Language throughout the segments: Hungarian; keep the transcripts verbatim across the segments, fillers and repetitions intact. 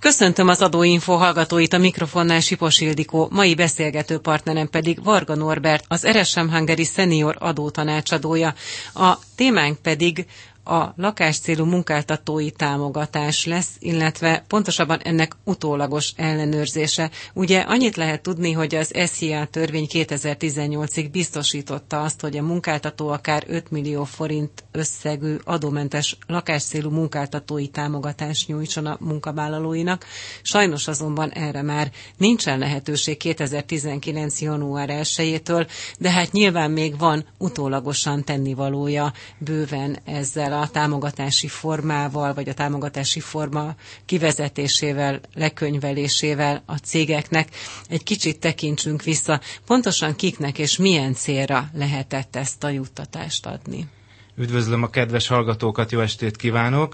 Köszöntöm az Adóinfo hallgatóit, a mikrofonnál Sipos Ildikó, mai beszélgető partnerem pedig Varga Norbert, az er es em Hungary senior adótanácsadója. A témánk pedig a lakáscélú munkáltatói támogatás lesz, illetve pontosabban ennek utólagos ellenőrzése. Ugye annyit lehet tudni, hogy az es zé á törvény kétezer-tizennyolcig biztosította azt, hogy a munkáltató akár öt millió forint összegű adómentes lakáscélú munkáltatói támogatást nyújtson a munkavállalóinak. Sajnos azonban erre már nincsen lehetőség kétezer-tizenkilenc. január elsejétől, de hát nyilván még van utólagosan tennivalója bőven ezzel a támogatási formával, vagy a támogatási forma kivezetésével, lekönyvelésével a cégeknek. Egy kicsit tekintsünk vissza, pontosan kiknek és milyen célra lehetett ezt a juttatást adni. Üdvözlöm a kedves hallgatókat, jó estét kívánok!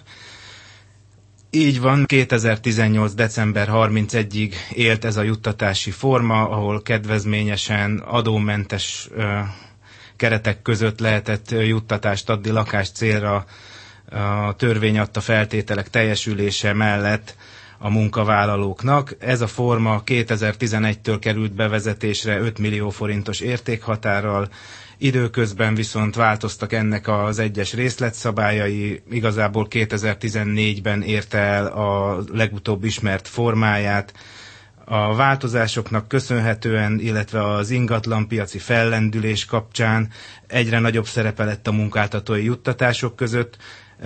Így van, kétezer-tizennyolc. december harmincegyedikéig élt ez a juttatási forma, ahol kedvezményesen adómentes ö, keretek között lehetett juttatást adni lakás célra a törvény adta feltételek teljesülése mellett a munkavállalóknak. Ez a forma kétezer-tizenegytől került bevezetésre öt millió forintos értékhatárral, időközben viszont változtak ennek az egyes részletszabályai, igazából kétezer-tizennégyben érte el a legutóbb ismert formáját. A változásoknak köszönhetően, illetve az ingatlanpiaci fellendülés kapcsán egyre nagyobb szerepe lett a munkáltatói juttatások között,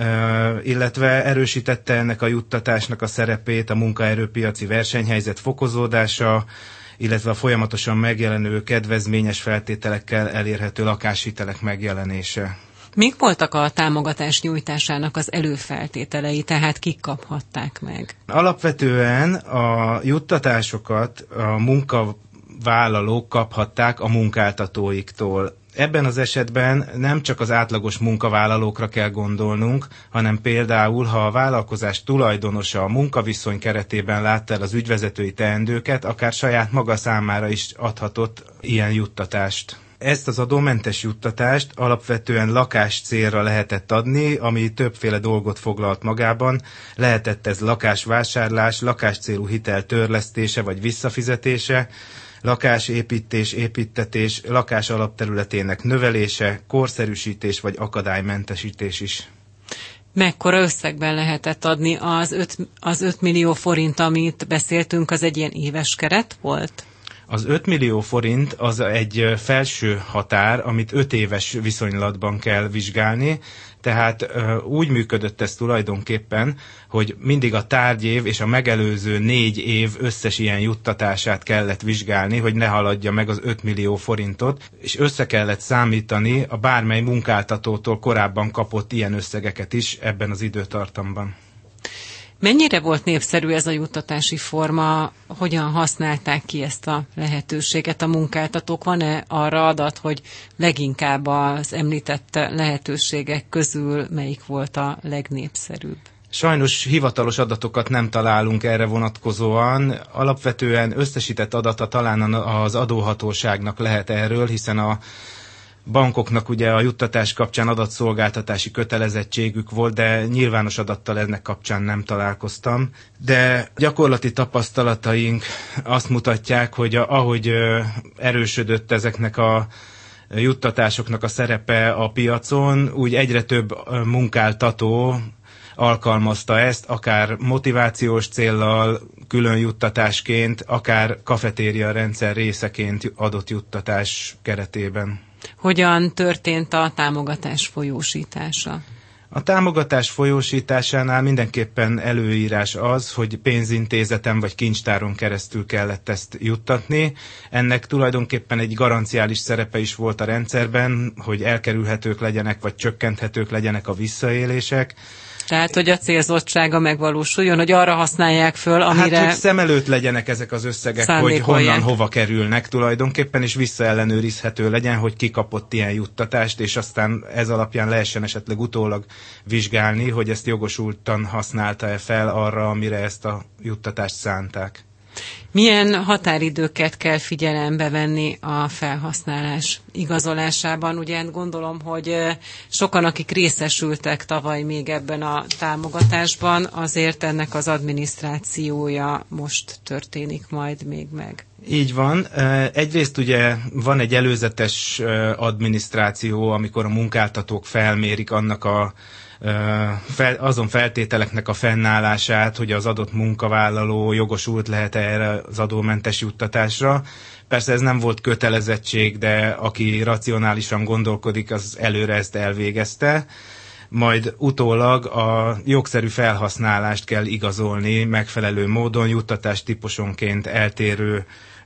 illetve erősítette ennek a juttatásnak a szerepét a munkaerőpiaci versenyhelyzet fokozódása, illetve a folyamatosan megjelenő kedvezményes feltételekkel elérhető lakáshitelek megjelenése. Mik voltak a támogatás nyújtásának az előfeltételei, tehát kik kaphatták meg? Alapvetően a juttatásokat a munkavállalók kaphatták a munkáltatóiktól. Ebben az esetben nem csak az átlagos munkavállalókra kell gondolnunk, hanem például, ha a vállalkozás tulajdonosa a munkaviszony keretében látta el az ügyvezetői teendőket, akár saját maga számára is adhatott ilyen juttatást. Ezt az adómentes juttatást alapvetően lakás célra lehetett adni, ami többféle dolgot foglalt magában. Lehetett ez lakásvásárlás, lakáscélú hitel törlesztése vagy visszafizetése, lakásépítés, építtetés, lakás alapterületének növelése, korszerűsítés vagy akadálymentesítés is. Mekkora összegben lehetett adni? Az öt, az öt millió forint, amit beszéltünk, az egy ilyen éves keret volt? Az öt millió forint az egy felső határ, amit öt éves viszonylatban kell vizsgálni, tehát úgy működött ez tulajdonképpen, hogy mindig a tárgyév és a megelőző négy év összes ilyen juttatását kellett vizsgálni, hogy ne haladja meg az öt millió forintot, és össze kellett számítani a bármely munkáltatótól korábban kapott ilyen összegeket is ebben az időtartamban. Mennyire volt népszerű ez a juttatási forma, hogyan használták ki ezt a lehetőséget a munkáltatók? Van-e arra adat, hogy leginkább az említett lehetőségek közül melyik volt a legnépszerűbb? Sajnos hivatalos adatokat nem találunk erre vonatkozóan. Alapvetően összesített adata talán az adóhatóságnak lehet erről, hiszen a bankoknak ugye a juttatás kapcsán adatszolgáltatási kötelezettségük volt, de nyilvános adattal ennek kapcsán nem találkoztam. De gyakorlati tapasztalataink azt mutatják, hogy ahogy erősödött ezeknek a juttatásoknak a szerepe a piacon, úgy egyre több munkáltató alkalmazta ezt, akár motivációs céllal, külön juttatásként, akár kafetéria rendszer részeként adott juttatás keretében. Hogyan történt a támogatás folyósítása? A támogatás folyósításánál mindenképpen előírás az, hogy pénzintézeten vagy kincstáron keresztül kellett ezt juttatni. Ennek tulajdonképpen egy garanciális szerepe is volt a rendszerben, hogy elkerülhetők legyenek, vagy csökkenthetők legyenek a visszaélések. Tehát, hogy a célzottsága megvalósuljon, hogy arra használják föl, amire Hát, hogy szem előtt legyenek ezek az összegek, hogy honnan, hova kerülnek tulajdonképpen, és visszaellenőrizhető legyen, hogy ki kapott ilyen juttatást, és aztán ez alapján lehessen esetleg utólag vizsgálni, hogy ezt jogosultan használta-e fel arra, amire ezt a juttatást szánták. Milyen határidőket kell figyelembe venni a felhasználás igazolásában? Ugye gondolom, hogy sokan, akik részesültek tavaly még ebben a támogatásban, azért ennek az adminisztrációja most történik majd még meg. Így van. Egyrészt ugye van egy előzetes adminisztráció, amikor a munkáltatók felmérik annak a azon feltételeknek a fennállását, hogy az adott munkavállaló jogosult lehet erre az adómentes juttatásra. Persze ez nem volt kötelezettség, de aki racionálisan gondolkodik, az előre ezt elvégezte. Majd utólag a jogszerű felhasználást kell igazolni megfelelő módon, juttatás típusonként eltérő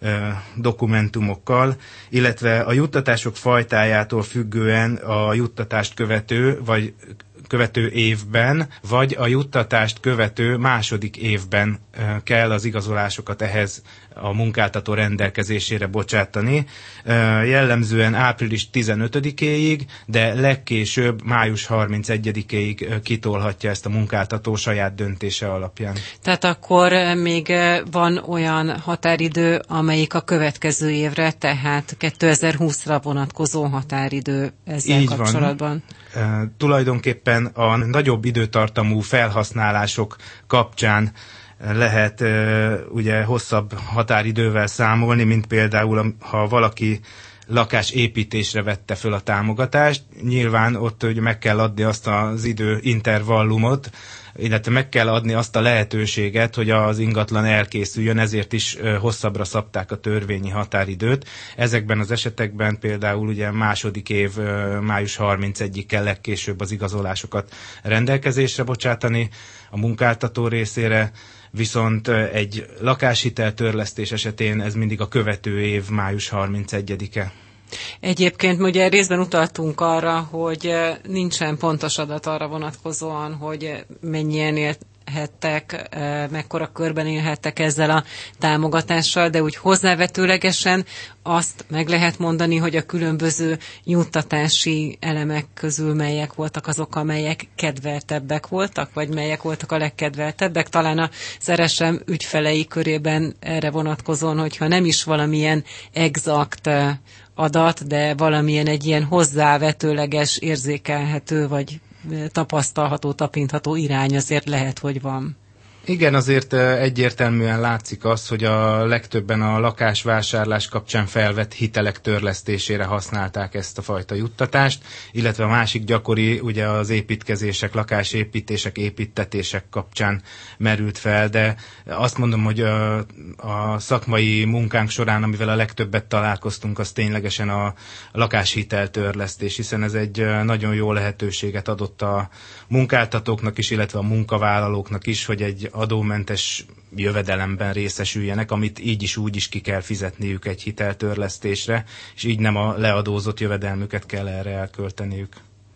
dokumentumokkal, illetve a juttatások fajtájától függően a juttatást követő, vagy követő évben, vagy a juttatást követő második évben kell az igazolásokat ehhez a munkáltató rendelkezésére bocsátani. Jellemzően április tizenötödikéig, de legkésőbb május harmincegyedikéig kitolhatja ezt a munkáltató saját döntése alapján. Tehát akkor még van olyan határidő, amelyik a következő évre, tehát kétezer-húszra vonatkozó határidő ezzel Így kapcsolatban. Van. Uh, tulajdonképpen a nagyobb időtartamú felhasználások kapcsán lehet uh, ugye hosszabb határidővel számolni, mint például ha valaki lakásépítésre vette föl a támogatást. Nyilván ott hogy meg kell adni azt az időintervallumot, illetve meg kell adni azt a lehetőséget, hogy az ingatlan elkészüljön, ezért is hosszabbra szabták a törvényi határidőt. Ezekben az esetekben például ugye második év május harmincegyedikéig kell legkésőbb az igazolásokat rendelkezésre bocsátani a munkáltató részére, viszont egy lakáshitel törlesztés esetén ez mindig a követő év május harmincegyedike. Egyébként ugye részben utaltunk arra, hogy nincsen pontos adat arra vonatkozóan, hogy mennyien élhettek, mekkora körben élhettek ezzel a támogatással, de úgy hozzávetőlegesen azt meg lehet mondani, hogy a különböző juttatási elemek közül melyek voltak azok, amelyek kedveltebbek voltak, vagy melyek voltak a legkedveltebbek. Talán a szeresem ügyfelei körében erre vonatkozóan, hogyha nem is valamilyen exakt adat, de valamilyen egy ilyen hozzávetőleges, érzékelhető, vagy tapasztalható, tapintható irány azért lehet, hogy van. Igen, azért egyértelműen látszik az, hogy a legtöbben a lakásvásárlás kapcsán felvett hitelek törlesztésére használták ezt a fajta juttatást, illetve a másik gyakori ugye az építkezések, lakásépítések, építtetések kapcsán merült fel, de azt mondom, hogy a, a szakmai munkánk során, amivel a legtöbbet találkoztunk, az ténylegesen a lakáshitel törlesztés, hiszen ez egy nagyon jó lehetőséget adott a munkáltatóknak is, illetve a munkavállalóknak is, hogy egy adómentes jövedelemben részesüljenek, amit így is úgy is ki kell fizetniük egy hiteltörlesztésre, és így nem a leadózott jövedelmüket kell erre elkölteniük.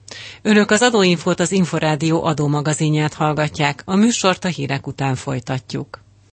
Önök az Adóinfót, az Inforádió adómagazinját hallgatják. A műsort a hírek után folytatjuk.